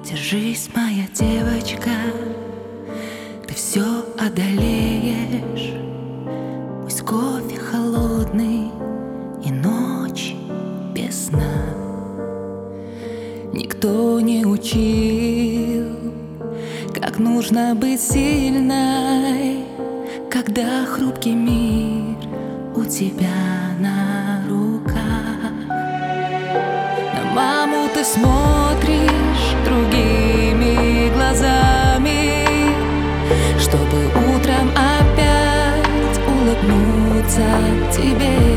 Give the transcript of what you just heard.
Держись, моя девочка, ты все одолеешь. Пусть кофе холодный и ночь без сна. Никто не учил, как нужно быть сильной, когда хрупкий мир у тебя на руках. На маму ты смотришь другими глазами, чтобы утром опять улыбнуться тебе.